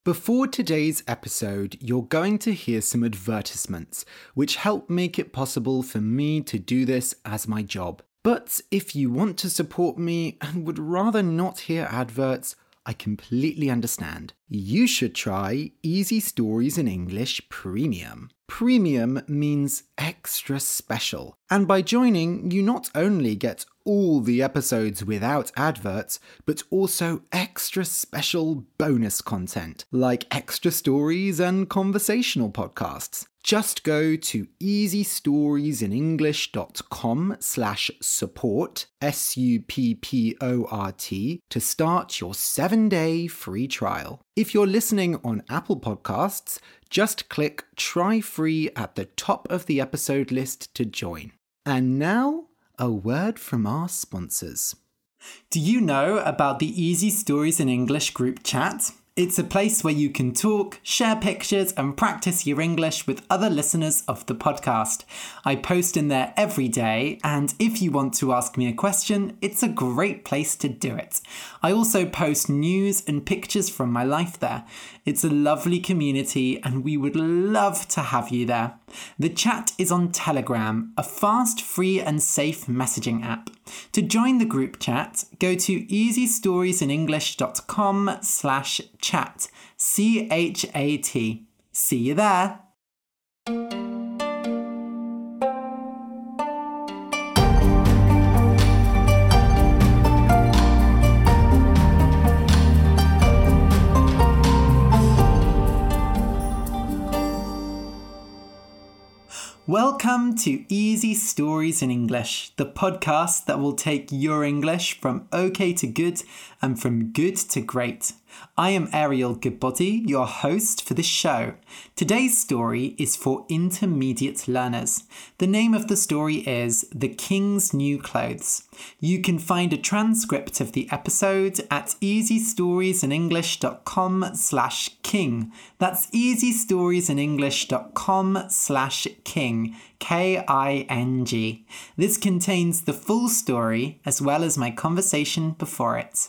Before today's episode, you're going to hear some advertisements, which help make it possible for me to do this as my job. But if you want to support me and would rather not hear adverts, I completely understand. You should try Easy Stories in English Premium. Premium means extra special. And by joining, you not only get all the episodes without adverts, but also extra special bonus content, like extra stories and conversational podcasts. Just go to easystoriesinenglish.com/support, SUPPORT, to start your 7-day free trial. If you're listening on Apple Podcasts, just click Try Free at the top of the episode list to join. And now, a word from our sponsors. Do you know about the Easy Stories in English group chat? It's a place where you can talk, share pictures, and practice your English with other listeners of the podcast. I post in there every day, and if you want to ask me a question, it's a great place to do it. I also post news and pictures from my life there. It's a lovely community, and we would love to have you there. The chat is on Telegram, a fast, free, and safe messaging app. To join the group chat, go to easystoriesinenglish.com/chat. CHAT. See you there. Welcome to Easy Stories in English, the podcast that will take your English from okay to good and from good to great. I am Ariel Goodbody, your host for this show. Today's story is for intermediate learners. The name of the story is The King's New Clothes. You can find a transcript of the episode at easystoriesinenglish.com/king. That's easystoriesinenglish.com/king. King. This contains the full story as well as my conversation before it.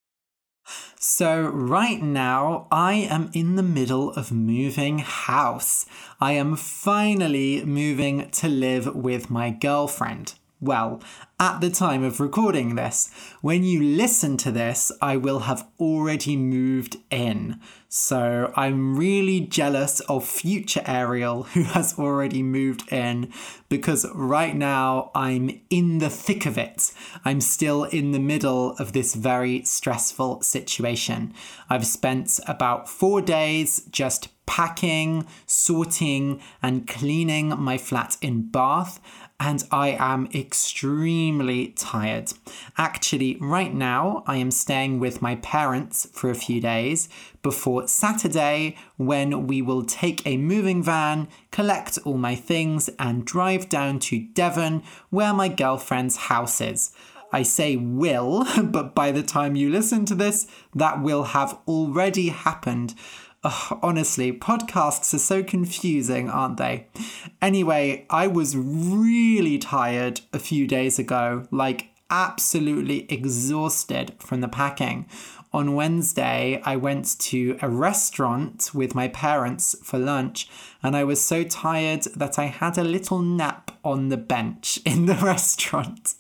So right now, I am in the middle of moving house. I am finally moving to live with my girlfriend. Well, at the time of recording this, when you listen to this, I will have already moved in. So I'm really jealous of future Ariel who has already moved in, because right now I'm in the thick of it. I'm still in the middle of this very stressful situation. I've spent about 4 days just packing, sorting, and cleaning my flat in Bath, and I am extremely tired. Actually, right now, I am staying with my parents for a few days before Saturday, when we will take a moving van, collect all my things, and drive down to Devon, where my girlfriend's house is. I say will, but by the time you listen to this, that will have already happened. Honestly, podcasts are so confusing, aren't they? Anyway, I was really tired a few days ago, like absolutely exhausted from the packing. On Wednesday, I went to a restaurant with my parents for lunch, and I was so tired that I had a little nap on the bench in the restaurant.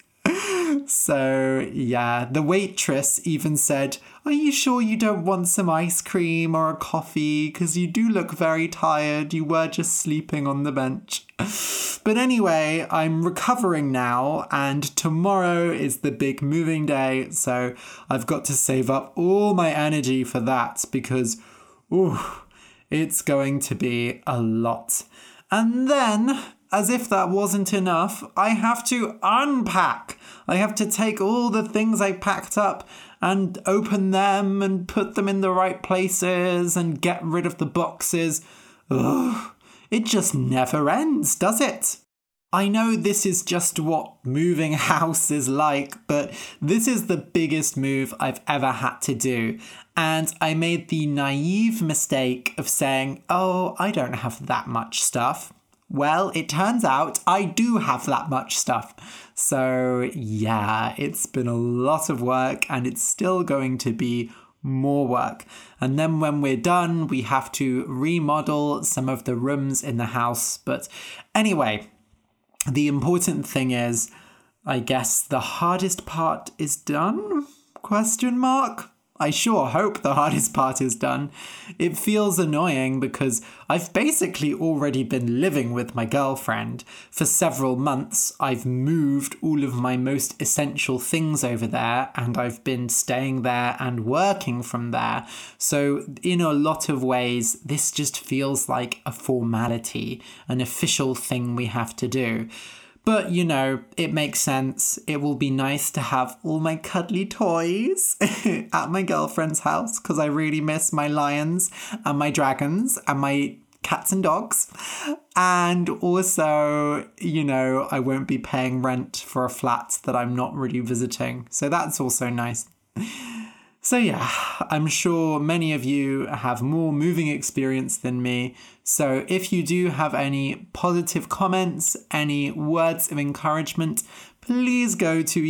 So, yeah, the waitress even said, "Are you sure you don't want some ice cream or a coffee? Because you do look very tired. You were just sleeping on the bench." But anyway, I'm recovering now, and tomorrow is the big moving day. So I've got to save up all my energy for that, because, it's going to be a lot. And then, as if that wasn't enough, I have to unpack. I have to take all the things I packed up and open them and put them in the right places and get rid of the boxes. It just never ends, does it? I know this is just what moving house is like, but this is the biggest move I've ever had to do. And I made the naive mistake of saying, I don't have that much stuff. Well, it turns out I do have that much stuff. So yeah, it's been a lot of work, and it's still going to be more work. And then when we're done, we have to remodel some of the rooms in the house. But anyway, the important thing is, I guess the hardest part is done? ? I sure hope the hardest part is done. It feels annoying because I've basically already been living with my girlfriend. For several months, I've moved all of my most essential things over there, and I've been staying there and working from there. So in a lot of ways, this just feels like a formality, an official thing we have to do. But, you know, it makes sense. It will be nice to have all my cuddly toys at my girlfriend's house because I really miss my lions and my dragons and my cats and dogs. And also, you know, I won't be paying rent for a flat that I'm not really visiting. So that's also nice. So yeah, I'm sure many of you have more moving experience than me. So if you do have any positive comments, any words of encouragement, please go to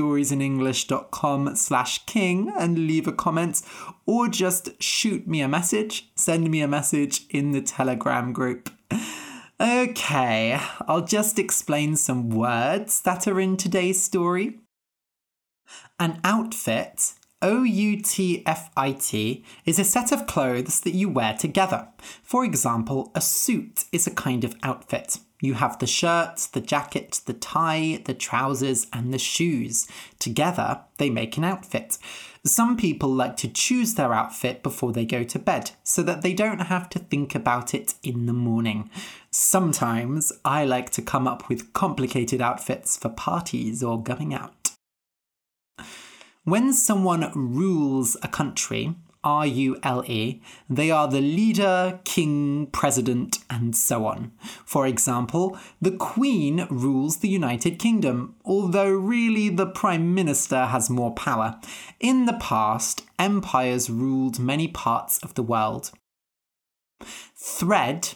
easystoriesinenglish.com/king and leave a comment, or just shoot me a message, send me a message in the Telegram group. Okay, I'll just explain some words that are in today's story. An outfit, outfit, is a set of clothes that you wear together. For example, a suit is a kind of outfit. You have the shirt, the jacket, the tie, the trousers, and the shoes. Together, they make an outfit. Some people like to choose their outfit before they go to bed so that they don't have to think about it in the morning. Sometimes I like to come up with complicated outfits for parties or going out. When someone rules a country, R-U-L-E, they are the leader, king, president, and so on. For example, the Queen rules the United Kingdom, although really the Prime Minister has more power. In the past, empires ruled many parts of the world. Thread,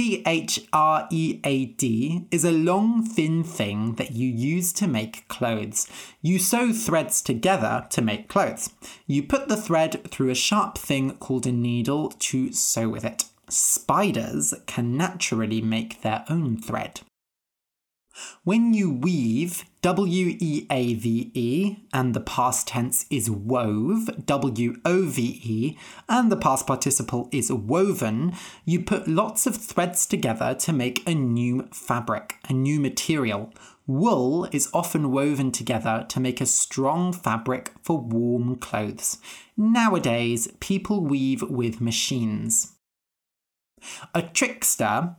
Thread, is a long, thin thing that you use to make clothes. You sew threads together to make clothes. You put the thread through a sharp thing called a needle to sew with it. Spiders can naturally make their own thread. When you weave, W-E-A-V-E, and the past tense is wove, W-O-V-E, and the past participle is woven, you put lots of threads together to make a new fabric, a new material. Wool is often woven together to make a strong fabric for warm clothes. Nowadays, people weave with machines. A trickster,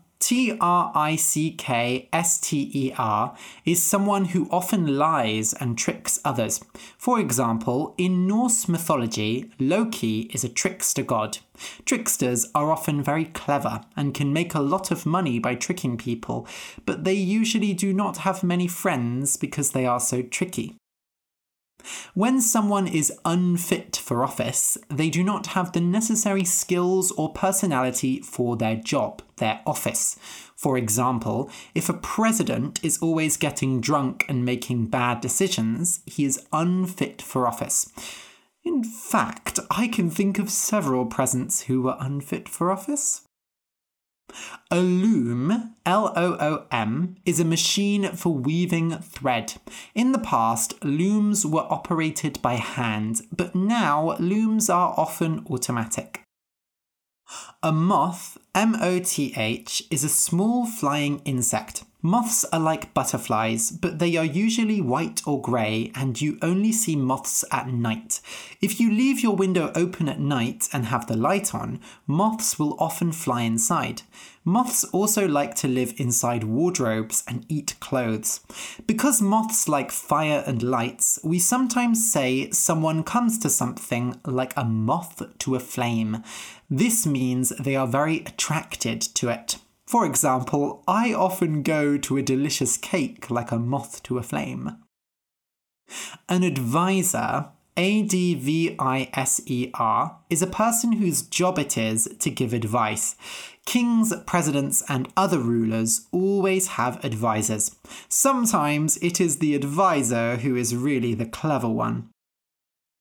Trickster, is someone who often lies and tricks others. For example, in Norse mythology, Loki is a trickster god. Tricksters are often very clever and can make a lot of money by tricking people, but they usually do not have many friends because they are so tricky. When someone is unfit for office, they do not have the necessary skills or personality for their job, their office. For example, if a president is always getting drunk and making bad decisions, he is unfit for office. In fact, I can think of several presidents who were unfit for office. A loom, L-O-O-M, is a machine for weaving thread. In the past, looms were operated by hand, but now looms are often automatic. A moth, M-O-T-H, is a small flying insect. Moths are like butterflies, but they are usually white or grey, and you only see moths at night. If you leave your window open at night and have the light on, moths will often fly inside. Moths also like to live inside wardrobes and eat clothes. Because moths like fire and lights, we sometimes say someone comes to something like a moth to a flame. This means they are very attracted to it. For example, I often go to a delicious cake like a moth to a flame. An advisor, A-D-V-I-S-E-R, is a person whose job it is to give advice. Kings, presidents, and other rulers always have advisors. Sometimes it is the advisor who is really the clever one.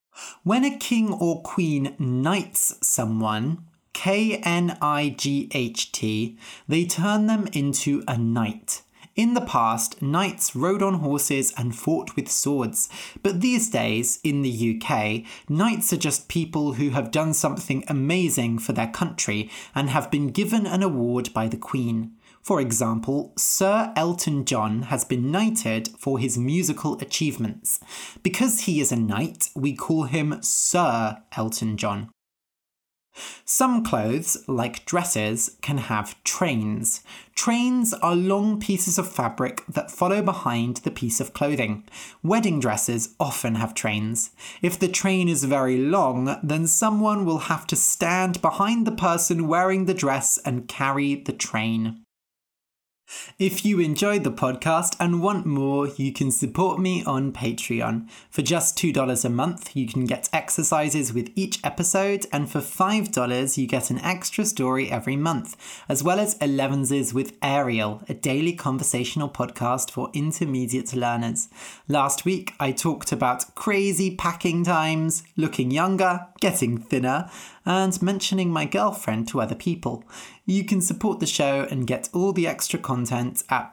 When a king or queen knights someone, K-N-I-G-H-T, they turn them into a knight. In the past, knights rode on horses and fought with swords, but these days, in the UK, knights are just people who have done something amazing for their country and have been given an award by the Queen. For example, Sir Elton John has been knighted for his musical achievements. Because he is a knight, we call him Sir Elton John. Some clothes, like dresses, can have trains. Trains are long pieces of fabric that follow behind the piece of clothing. Wedding dresses often have trains. If the train is very long, then someone will have to stand behind the person wearing the dress and carry the train. If you enjoyed the podcast and want more, you can support me on Patreon. For just $2 a month, you can get exercises with each episode, and for $5, you get an extra story every month, as well as 11s with Ariel, a daily conversational podcast for intermediate learners. Last week, I talked about crazy packing times, looking younger, getting thinner, and mentioning my girlfriend to other people. You can support the show and get all the extra content at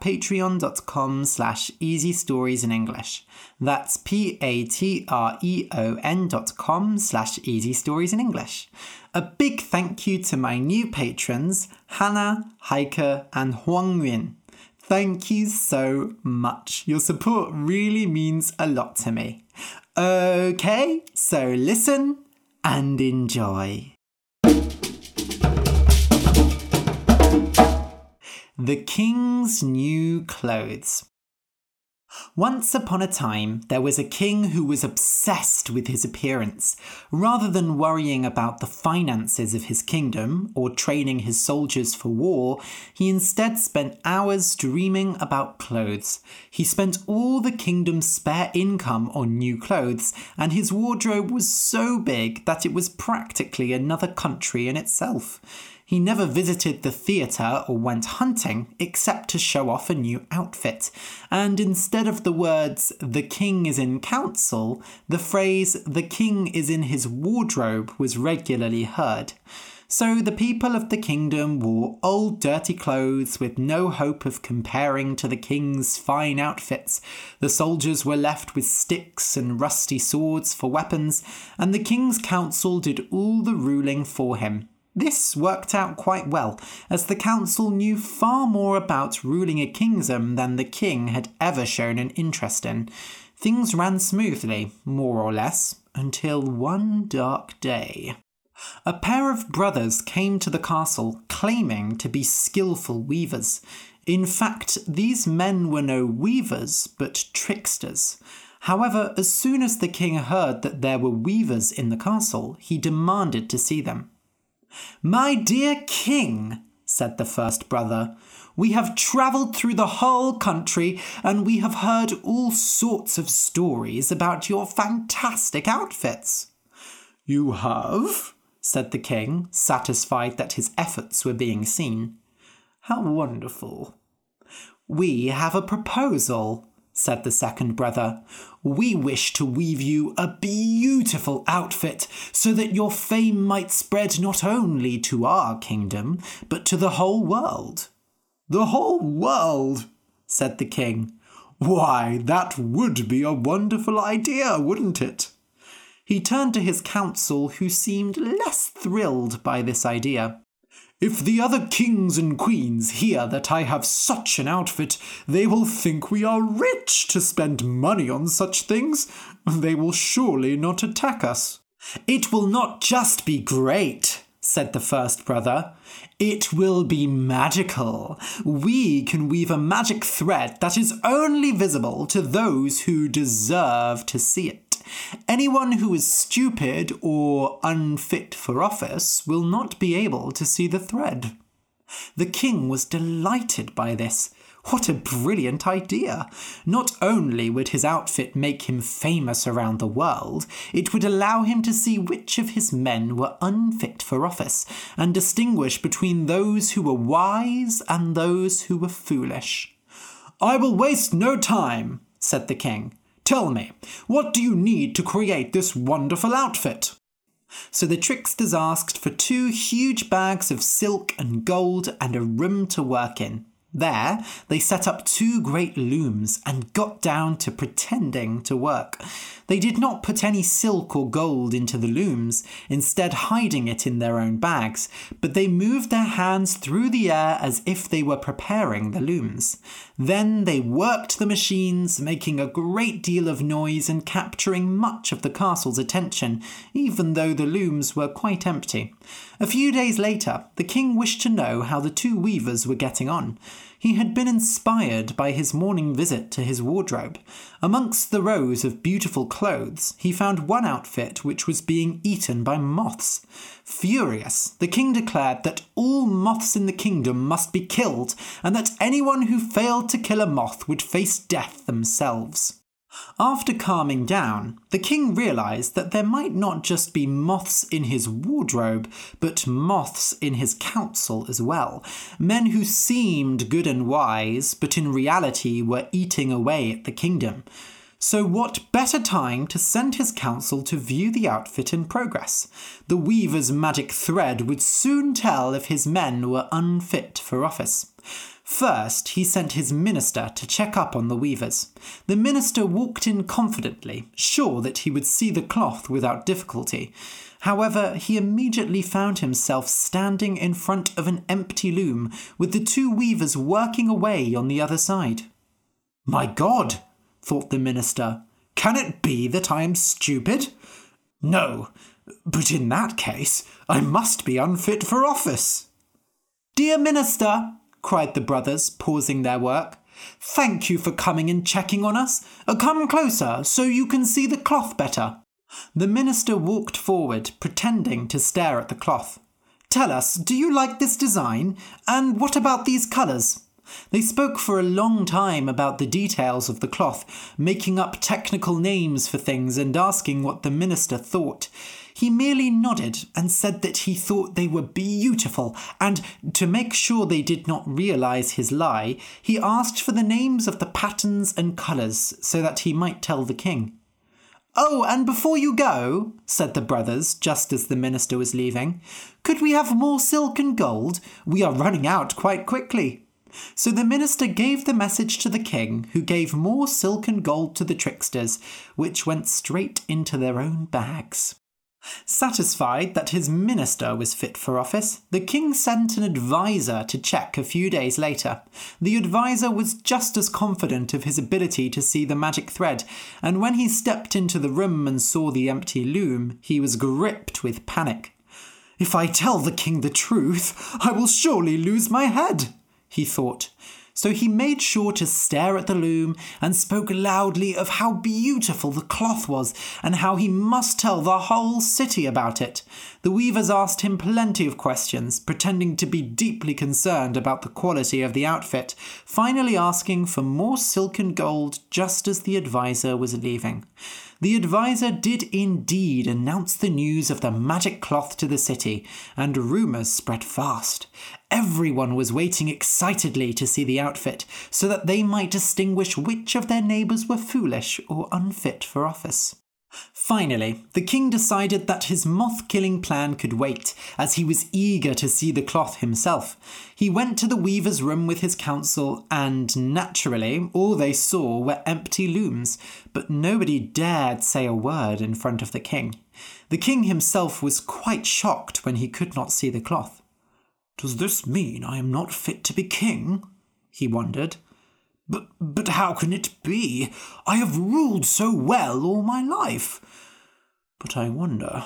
patreon.com/easystoriesinenglish. That's patreon.com/easystoriesinenglish. A big thank you to my new patrons, Hannah, Heike, and Huang Yun. Thank you so much. Your support really means a lot to me. Okay, so listen and enjoy. The King's New Clothes. Once upon a time, there was a king who was obsessed with his appearance. Rather than worrying about the finances of his kingdom or training his soldiers for war, he instead spent hours dreaming about clothes. He spent all the kingdom's spare income on new clothes, and his wardrobe was so big that it was practically another country in itself. He never visited the theatre or went hunting except to show off a new outfit. And instead of the words, "the king is in council," the phrase, "the king is in his wardrobe," was regularly heard. So the people of the kingdom wore old dirty clothes with no hope of comparing to the king's fine outfits. The soldiers were left with sticks and rusty swords for weapons, and the king's council did all the ruling for him. This worked out quite well, as the council knew far more about ruling a kingdom than the king had ever shown an interest in. Things ran smoothly, more or less, until one dark day. A pair of brothers came to the castle, claiming to be skillful weavers. In fact, these men were no weavers, but tricksters. However, as soon as the king heard that there were weavers in the castle, he demanded to see them. "My dear king," said the first brother, "we have travelled through the whole country and we have heard all sorts of stories about your fantastic outfits." "You have?" said the king, satisfied that his efforts were being seen. "How wonderful." "We have a proposal," said the second brother. "We wish to weave you a beautiful outfit so that your fame might spread not only to our kingdom, but to the whole world." "The whole world?" said the king. "Why, that would be a wonderful idea, wouldn't it?" He turned to his council, who seemed less thrilled by this idea. "If the other kings and queens hear that I have such an outfit, they will think we are rich to spend money on such things. They will surely not attack us." "It will not just be great," said the first brother. "It will be magical. We can weave a magic thread that is only visible to those who deserve to see it. Anyone who is stupid or unfit for office will not be able to see the thread." The king was delighted by this. What a brilliant idea! Not only would his outfit make him famous around the world, it would allow him to see which of his men were unfit for office, and distinguish between those who were wise and those who were foolish. "I will waste no time," said the king. Tell me, what do you need to create this wonderful outfit?" So the tricksters asked for 2 huge bags of silk and gold and a room to work in. There, they set up 2 great looms and got down to pretending to work. They did not put any silk or gold into the looms, instead hiding it in their own bags, but they moved their hands through the air as if they were preparing the looms. Then they worked the machines, making a great deal of noise and capturing much of the castle's attention, even though the looms were quite empty. A few days later, the king wished to know how the 2 weavers were getting on. He had been inspired by his morning visit to his wardrobe. Amongst the rows of beautiful clothes, he found one outfit which was being eaten by moths. Furious, the king declared that all moths in the kingdom must be killed, and that anyone who failed to kill a moth would face death themselves. After calming down, the king realised that there might not just be moths in his wardrobe, but moths in his council as well. Men who seemed good and wise, but in reality were eating away at the kingdom. So what better time to send his council to view the outfit in progress? The weaver's magic thread would soon tell if his men were unfit for office. First, he sent his minister to check up on the weavers. The minister walked in confidently, sure that he would see the cloth without difficulty. However, he immediately found himself standing in front of an empty loom, with the 2 weavers working away on the other side. "My God," thought the minister, "can it be that I am stupid? No, but in that case, I must be unfit for office." "Dear minister," cried the brothers, pausing their work, "thank you for coming and checking on us. Come closer so you can see the cloth better." The minister walked forward, pretending to stare at the cloth. "Tell us, do you like this design? And what about these colours?" They spoke for a long time about the details of the cloth, making up technical names for things and asking what the minister thought. He merely nodded and said that he thought they were beautiful, and to make sure they did not realise his lie, he asked for the names of the patterns and colours so that he might tell the king. "Oh, and before you go," said the brothers, just as the minister was leaving, "could we have more silk and gold? We are running out quite quickly." So the minister gave the message to the king, who gave more silk and gold to the tricksters, which went straight into their own bags. Satisfied that his minister was fit for office, the king sent an advisor to check a few days later. The advisor was just as confident of his ability to see the magic thread, and when he stepped into the room and saw the empty loom, he was gripped with panic. "If I tell the king the truth, I will surely lose my head," he thought. So he made sure to stare at the loom and spoke loudly of how beautiful the cloth was and how he must tell the whole city about it. The weavers asked him plenty of questions, pretending to be deeply concerned about the quality of the outfit, finally asking for more silk and gold just as the advisor was leaving. The advisor did indeed announce the news of the magic cloth to the city, and rumours spread fast. Everyone was waiting excitedly to see the outfit, so that they might distinguish which of their neighbours were foolish or unfit for office. Finally, the king decided that his moth-killing plan could wait, as he was eager to see the cloth himself. He went to the weaver's room with his council, and naturally, all they saw were empty looms, but nobody dared say a word in front of the king. The king himself was quite shocked when he could not see the cloth. "Does this mean I am not fit to be king?" he wondered. But how can it be? I have ruled so well all my life. But I wonder.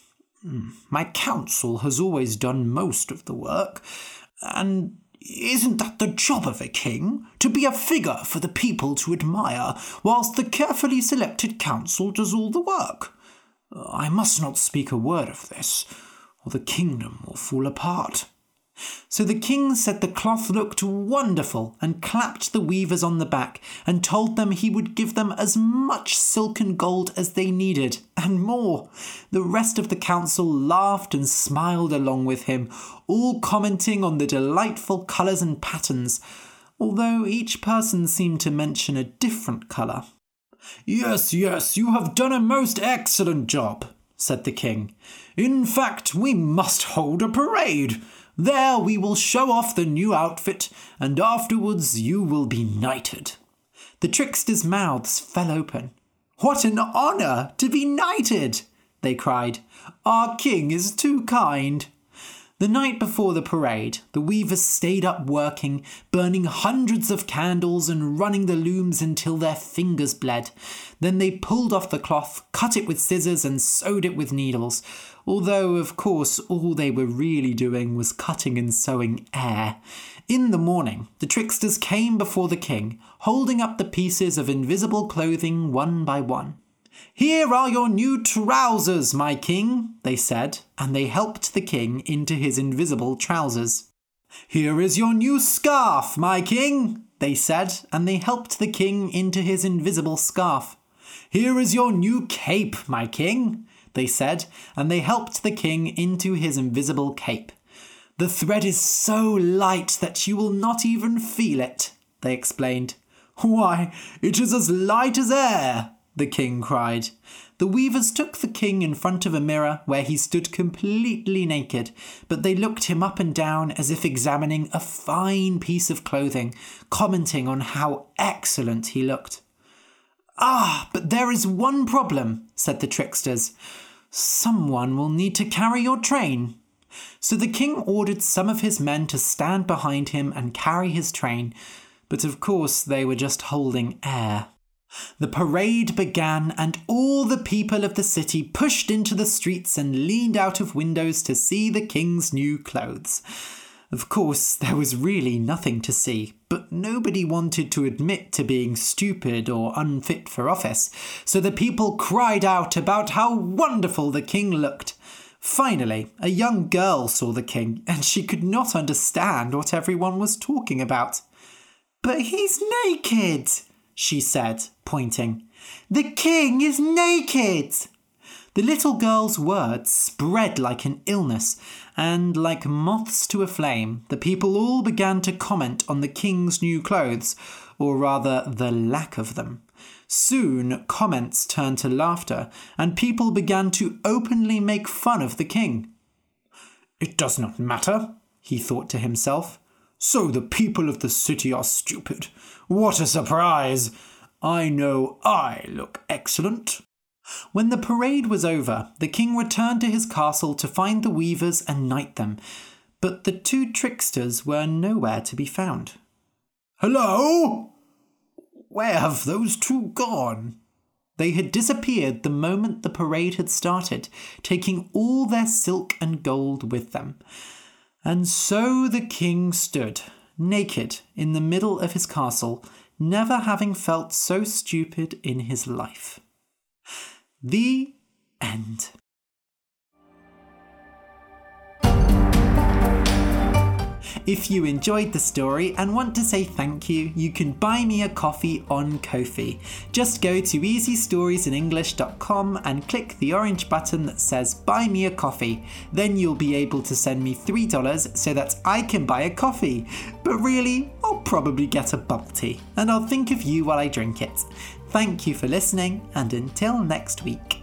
My council has always done most of the work, and isn't that the job of a king? To be a figure for the people to admire, whilst the carefully selected council does all the work. I must not speak a word of this, or the kingdom will fall apart. So the king said the cloth looked wonderful and clapped the weavers on the back and told them he would give them as much silk and gold as they needed, and more. The rest of the council laughed and smiled along with him, all commenting on the delightful colours and patterns, although each person seemed to mention a different colour. Yes, you have done a most excellent job, said the king. In fact, we must hold a parade. There we will show off the new outfit, and afterwards you will be knighted. The tricksters' mouths fell open. What an honour to be knighted, they cried. Our king is too kind. The night before the parade, the weavers stayed up working, burning hundreds of candles and running the looms until their fingers bled. Then they pulled off the cloth, cut it with scissors and sewed it with needles, although, of course, all they were really doing was cutting and sewing air. In the morning, the tricksters came before the king, holding up the pieces of invisible clothing one by one. Here are your new trousers, my king, they said, and they helped the king into his invisible trousers. Here is your new scarf, my king, they said, and they helped the king into his invisible scarf. Here is your new cape, my king, they said, and they helped the king into his invisible cape. The thread is so light that you will not even feel it, they explained. Why, it is as light as air, the king cried. The weavers took the king in front of a mirror where he stood completely naked, but they looked him up and down as if examining a fine piece of clothing, commenting on how excellent he looked. Ah, but there is one problem, said the tricksters. Someone will need to carry your train. So the king ordered some of his men to stand behind him and carry his train, but of course they were just holding air. The parade began, and all the people of the city pushed into the streets and leaned out of windows to see the king's new clothes. Of course, there was really nothing to see, but nobody wanted to admit to being stupid or unfit for office, so the people cried out about how wonderful the king looked. Finally, a young girl saw the king, and she could not understand what everyone was talking about. But he's naked, she said, pointing. The king is naked! The little girl's words spread like an illness, and like moths to a flame, the people all began to comment on the king's new clothes, or rather the lack of them. Soon comments turned to laughter, and people began to openly make fun of the king. It does not matter, he thought to himself. So the people of the city are stupid. What a surprise! I know I look excellent. When the parade was over, the king returned to his castle to find the weavers and knight them, but the two tricksters were nowhere to be found. Hello? Where have those two gone? They had disappeared the moment the parade had started, taking all their silk and gold with them. And so the king stood, naked, in the middle of his castle, never having felt so stupid in his life. The end. If you enjoyed the story and want to say thank you, you can buy me a coffee on Ko-fi. Just go to easystoriesinenglish.com and click the orange button that says buy me a coffee. Then you'll be able to send me $3 so that I can buy a coffee. But really, I'll probably get a bubble tea, and I'll think of you while I drink it. Thank you for listening, and until next week.